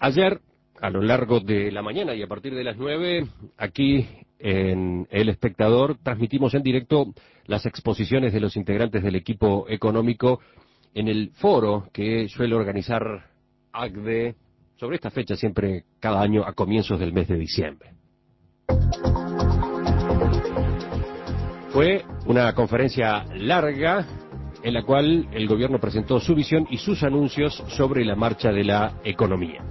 Ayer, a lo largo de la mañana y a partir de las 9, aquí en El Espectador, transmitimos en directo las exposiciones de los integrantes del equipo económico en el foro que suele organizar ACDE sobre esta fecha siempre cada año a comienzos del mes de diciembre. Fue una conferencia larga en la cual el gobierno presentó su visión y sus anuncios sobre la marcha de la economía.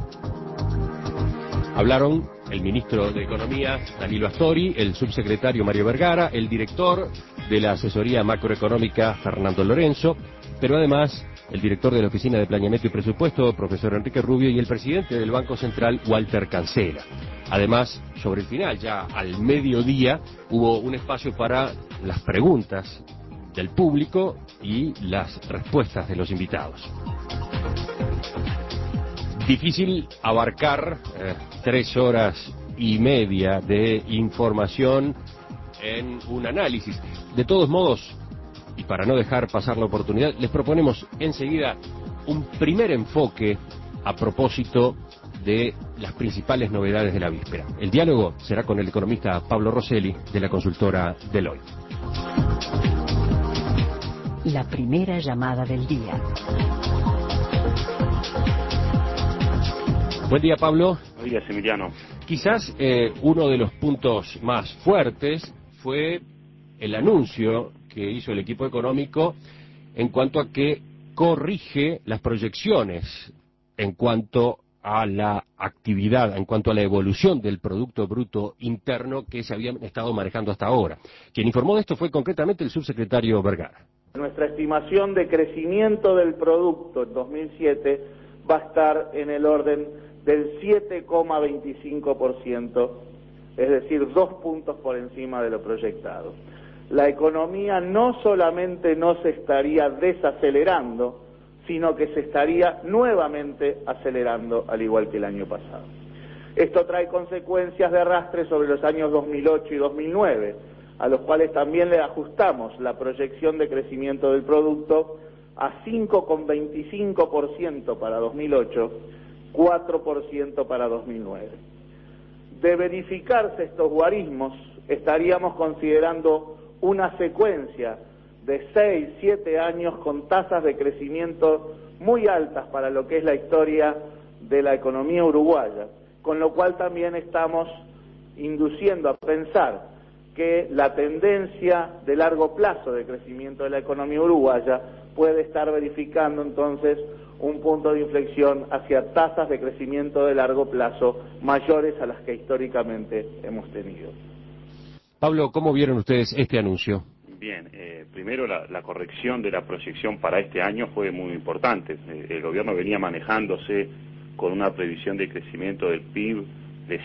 Hablaron el ministro de Economía, Danilo Astori, el subsecretario Mario Vergara, el director de la asesoría macroeconómica, Fernando Lorenzo, pero además el director de la Oficina de Planeamiento y Presupuesto, profesor Enrique Rubio, y el presidente del Banco Central, Walter Cancela. Además, sobre el final, ya al mediodía, hubo un espacio para las preguntas del público y las respuestas de los invitados. Difícil abarcar 3 horas y media de información en un análisis. De todos modos, y para no dejar pasar la oportunidad, les proponemos enseguida un primer enfoque a propósito de las principales novedades de la víspera. El diálogo será con el economista Pablo Rosselli, de la consultora Deloitte. La primera llamada del día. Buen día, Pablo. Buenos días, Emiliano. Quizás uno de los puntos más fuertes fue el anuncio que hizo el equipo económico en cuanto a que corrige las proyecciones en cuanto a la actividad, en cuanto a la evolución del Producto Bruto Interno que se habían estado manejando hasta ahora. Quien informó de esto fue concretamente el subsecretario Vergara. Nuestra estimación de crecimiento del producto en 2007 va a estar en el orden del 7,25%, es decir, 2 puntos por encima de lo proyectado. La economía no solamente no se estaría desacelerando, sino que se estaría nuevamente acelerando, al igual que el año pasado. Esto trae consecuencias de arrastre sobre los años 2008 y 2009, a los cuales también le ajustamos la proyección de crecimiento del producto a 5,25% para 2008, 4% para 2009. De verificarse estos guarismos, estaríamos considerando una secuencia de 6, 7 años con tasas de crecimiento muy altas para lo que es la historia de la economía uruguaya, con lo cual también estamos induciendo a pensar que la tendencia de largo plazo de crecimiento de la economía uruguaya puede estar verificando entonces un punto de inflexión hacia tasas de crecimiento de largo plazo mayores a las que históricamente hemos tenido. Pablo, ¿cómo vieron ustedes este anuncio? Bien, primero la corrección de la proyección para este año fue muy importante. El gobierno venía manejándose con una previsión de crecimiento del PIB de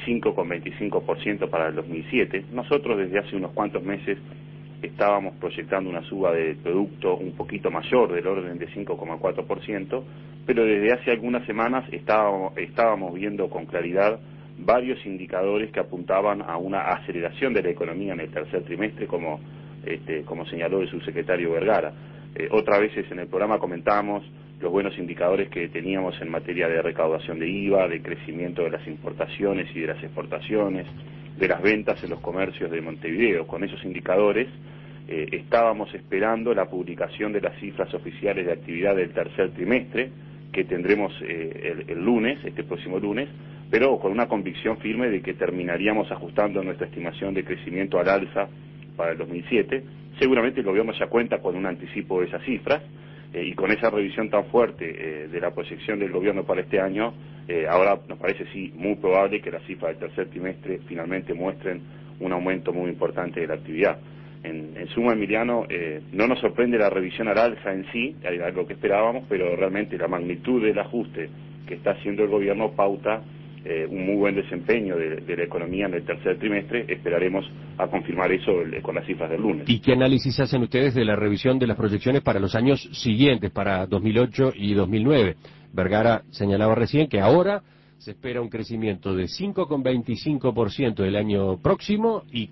5,25% para el 2007. Nosotros desde hace unos cuantos meses estábamos proyectando una suba de producto un poquito mayor, del orden de 5,4%, pero desde hace algunas semanas estábamos viendo con claridad varios indicadores que apuntaban a una aceleración de la economía en el tercer trimestre, como señaló el subsecretario Vergara. Otras veces en el programa comentábamos los buenos indicadores que teníamos en materia de recaudación de IVA, de crecimiento de las importaciones y de las exportaciones, de las ventas en los comercios de Montevideo. Con esos indicadores estábamos esperando la publicación de las cifras oficiales de actividad del tercer trimestre, que tendremos el lunes, este próximo lunes, pero con una convicción firme de que terminaríamos ajustando nuestra estimación de crecimiento al alza para el 2007. Seguramente el gobierno ya cuenta con un anticipo de esas cifras, y con esa revisión tan fuerte de la proyección del gobierno para este año, ahora nos parece sí muy probable que las cifras del tercer trimestre finalmente muestren un aumento muy importante de la actividad. En suma, Emiliano, no nos sorprende la revisión al alza en sí, algo que esperábamos, pero realmente la magnitud del ajuste que está haciendo el gobierno pauta un muy buen desempeño de la economía en el tercer trimestre. Esperaremos a confirmar eso con las cifras del lunes. ¿Y qué análisis hacen ustedes de la revisión de las proyecciones para los años siguientes, para 2008 y 2009? Vergara señalaba recién que ahora se espera un crecimiento de 5,25% el año próximo y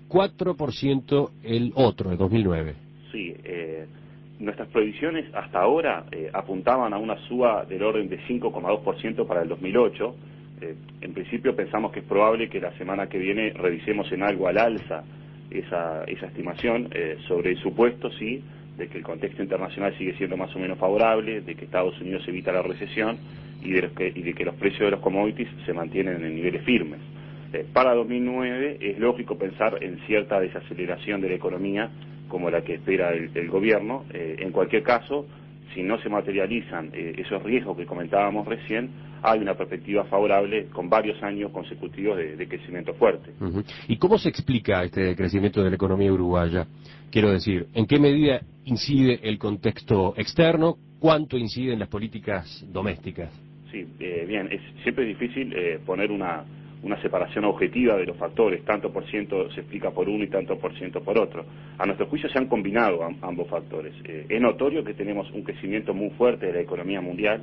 4% el otro, el 2009. Sí, nuestras previsiones hasta ahora apuntaban a una suba del orden de 5,2% para el 2008, En principio pensamos que es probable que la semana que viene revisemos en algo al alza esa estimación, sobre el supuesto, sí, de que el contexto internacional sigue siendo más o menos favorable, de que Estados Unidos evita la recesión y de que los precios de los commodities se mantienen en niveles firmes. Para 2009 es lógico pensar en cierta desaceleración de la economía como la que espera el gobierno. En cualquier caso, si no se materializan esos riesgos que comentábamos recién, hay una perspectiva favorable con varios años consecutivos de crecimiento fuerte. Uh-huh. ¿Y cómo se explica este crecimiento de la economía uruguaya? Quiero decir, ¿en qué medida incide el contexto externo? ¿Cuánto inciden las políticas domésticas? Sí, bien, siempre es difícil poner una separación objetiva de los factores, tanto por ciento se explica por uno y tanto por ciento por otro. A nuestro juicio se han combinado ambos factores. Es notorio que tenemos un crecimiento muy fuerte de la economía mundial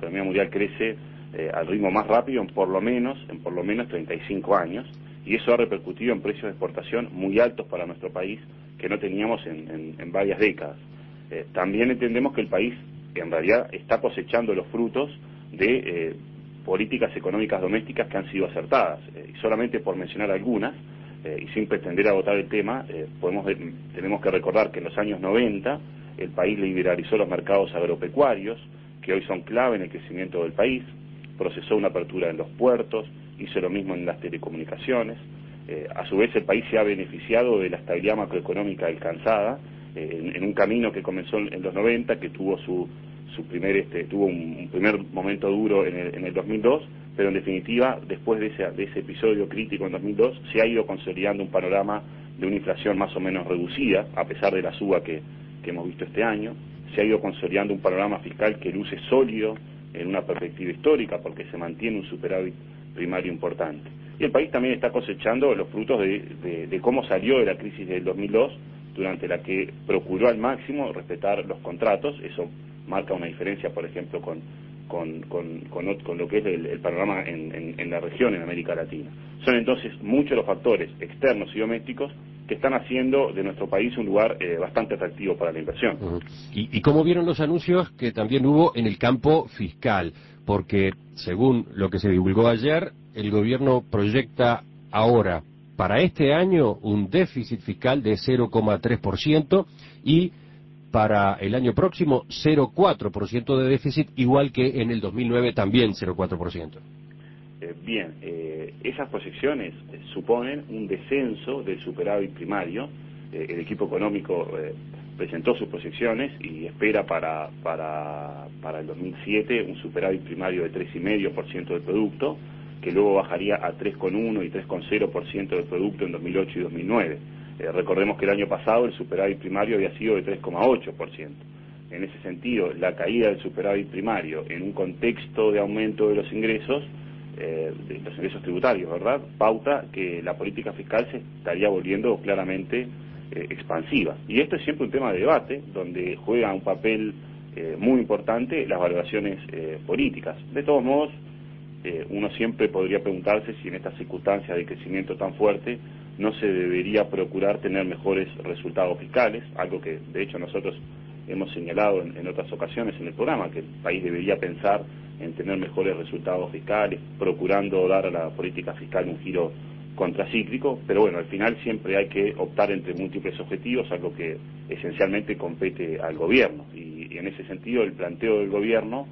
crece al ritmo más rápido en por lo menos 35 años, y eso ha repercutido en precios de exportación muy altos para nuestro país que no teníamos en varias décadas. También entendemos que el país en realidad está cosechando los frutos de políticas económicas domésticas que han sido acertadas. Y solamente por mencionar algunas, y sin pretender agotar el tema, tenemos que recordar que en los años 90 el país liberalizó los mercados agropecuarios, que hoy son clave en el crecimiento del país, procesó una apertura en los puertos, hizo lo mismo en las telecomunicaciones. A su vez el país se ha beneficiado de la estabilidad macroeconómica alcanzada en un camino que comenzó en los 90, que tuvo tuvo un primer momento duro en el 2002, pero en definitiva, después de ese episodio crítico en 2002, se ha ido consolidando un panorama de una inflación más o menos reducida, a pesar de la suba que hemos visto este año. Se ha ido consolidando un panorama fiscal que luce sólido en una perspectiva histórica, porque se mantiene un superávit primario importante. Y el país también está cosechando los frutos de cómo salió de la crisis del 2002, durante la que procuró al máximo respetar los contratos. Eso marca una diferencia, por ejemplo, con lo que es el panorama en la región, en América Latina. Son entonces muchos los factores externos y domésticos que están haciendo de nuestro país un lugar bastante atractivo para la inversión. Uh-huh. ¿Y cómo vieron los anuncios que también hubo en el campo fiscal? Porque, según lo que se divulgó ayer, el gobierno proyecta ahora, para este año, un déficit fiscal de 0,3% y para el año próximo 0,4% de déficit, igual que en el 2009 también 0,4%. Bien, esas proyecciones suponen un descenso del superávit primario. El equipo económico presentó sus proyecciones y espera para el 2007 un superávit primario de 3,5% del producto, que luego bajaría a 3,1 y 3,0% del producto en 2008 y 2009. Recordemos que el año pasado el superávit primario había sido de 3,8%. En ese sentido, la caída del superávit primario en un contexto de aumento de los ingresos tributarios, ¿verdad?, pauta que la política fiscal se estaría volviendo claramente expansiva. Y esto es siempre un tema de debate, donde juega un papel muy importante las valoraciones políticas. De todos modos, uno siempre podría preguntarse si en estas circunstancias de crecimiento tan fuerte no se debería procurar tener mejores resultados fiscales, algo que de hecho nosotros hemos señalado en otras ocasiones en el programa, que el país debería pensar en tener mejores resultados fiscales, procurando dar a la política fiscal un giro contracíclico, pero bueno, al final siempre hay que optar entre múltiples objetivos, algo que esencialmente compete al gobierno, y en ese sentido el planteo del gobierno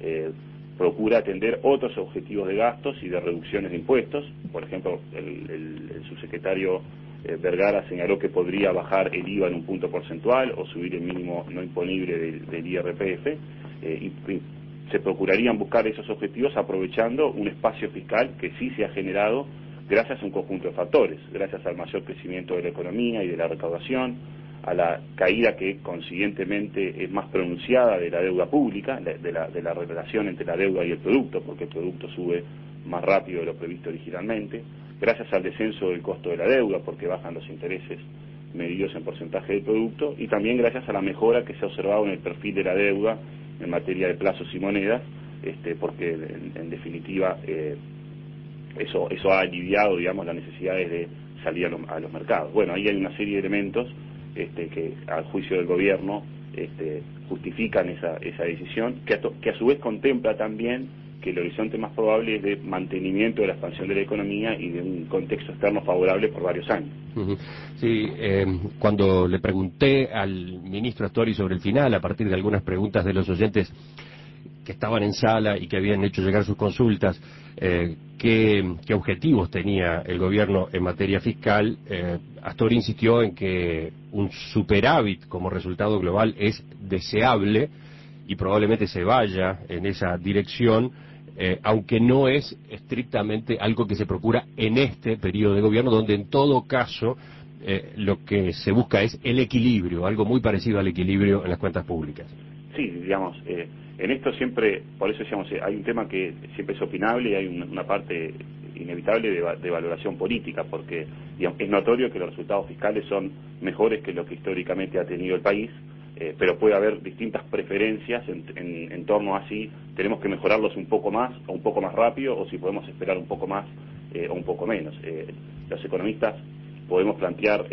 procura atender otros objetivos de gastos y de reducciones de impuestos. Por ejemplo, el subsecretario Vergara señaló que podría bajar el IVA en un punto porcentual o subir el mínimo no imponible del IRPF, y se procurarían buscar esos objetivos aprovechando un espacio fiscal que sí se ha generado gracias a un conjunto de factores, gracias al mayor crecimiento de la economía y de la recaudación, a la caída que consiguientemente es más pronunciada de la deuda pública, de la relación entre la deuda y el producto, porque el producto sube más rápido de lo previsto originalmente, gracias al descenso del costo de la deuda, porque bajan los intereses medidos en porcentaje del producto, y también gracias a la mejora que se ha observado en el perfil de la deuda en materia de plazos y monedas, porque en definitiva eso ha aliviado, digamos, las necesidades de salir a los mercados. Bueno, ahí hay una serie de elementos que al juicio del gobierno justifican esa decisión, que a su vez contempla también que el horizonte más probable es de mantenimiento de la expansión de la economía y de un contexto externo favorable por varios años. Sí, cuando le pregunté al ministro Astori sobre el final, a partir de algunas preguntas de los oyentes que estaban en sala y que habían hecho llegar sus consultas, qué objetivos tenía el gobierno en materia fiscal, Astori insistió en que un superávit como resultado global es deseable y probablemente se vaya en esa dirección, aunque no es estrictamente algo que se procura en este periodo de gobierno, donde en todo caso lo que se busca es el equilibrio, algo muy parecido al equilibrio en las cuentas públicas. Sí, digamos, en esto siempre, por eso decíamos, hay un tema que siempre es opinable y hay una parte inevitable de valoración política, porque digamos, es notorio que los resultados fiscales son mejores que lo que históricamente ha tenido el país, pero puede haber distintas preferencias en torno a si tenemos que mejorarlos un poco más o un poco más rápido, o si podemos esperar un poco más o un poco menos. Los economistas podemos plantear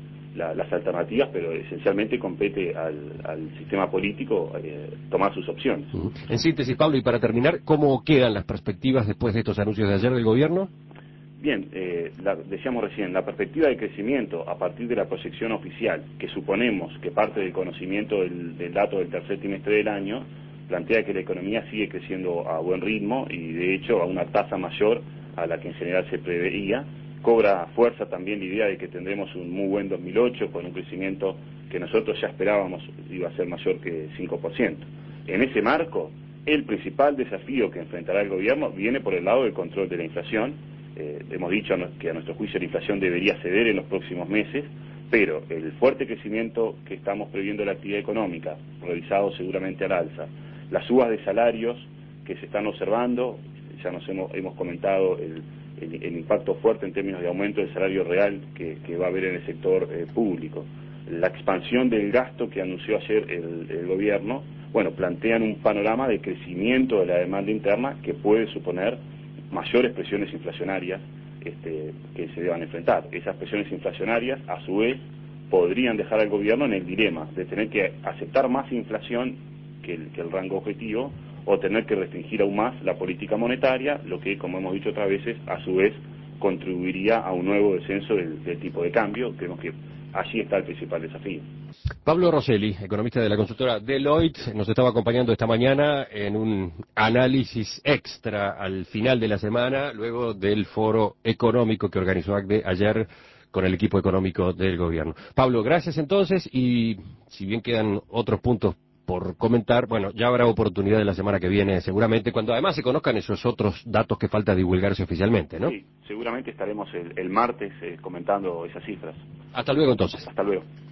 las alternativas, pero esencialmente compete al sistema político tomar sus opciones. En síntesis, Pablo, y para terminar, ¿cómo quedan las perspectivas después de estos anuncios de ayer del gobierno? Bien, decíamos recién, la perspectiva de crecimiento a partir de la proyección oficial, que suponemos que parte del conocimiento del dato del tercer trimestre del año, plantea que la economía sigue creciendo a buen ritmo y de hecho a una tasa mayor a la que en general se preveía. Cobra fuerza también la idea de que tendremos un muy buen 2008 con un crecimiento que nosotros ya esperábamos iba a ser mayor que 5%. En ese marco, el principal desafío que enfrentará el gobierno viene por el lado del control de la inflación. Hemos dicho que a nuestro juicio la inflación debería ceder en los próximos meses, pero el fuerte crecimiento que estamos previendo de la actividad económica, revisado seguramente al alza, las subas de salarios que se están observando, ya hemos comentado el impacto fuerte en términos de aumento del salario real que va a haber en el sector público, la expansión del gasto que anunció ayer el gobierno, bueno, plantean un panorama de crecimiento de la demanda interna que puede suponer mayores presiones inflacionarias que se deban enfrentar. Esas presiones inflacionarias, a su vez, podrían dejar al gobierno en el dilema de tener que aceptar más inflación que el rango objetivo, o tener que restringir aún más la política monetaria, lo que, como hemos dicho otras veces, a su vez contribuiría a un nuevo descenso del tipo de cambio. Creemos que allí está el principal desafío. Pablo Rosselli, economista de la consultora Deloitte, nos estaba acompañando esta mañana en un análisis extra al final de la semana, luego del foro económico que organizó ACDE ayer con el equipo económico del gobierno. Pablo, gracias entonces, y si bien quedan otros puntos por comentar, bueno, ya habrá oportunidad de la semana que viene, seguramente, cuando además se conozcan esos otros datos que falta divulgarse oficialmente, ¿no? Sí, seguramente estaremos el martes comentando esas cifras. Hasta luego entonces. Hasta luego.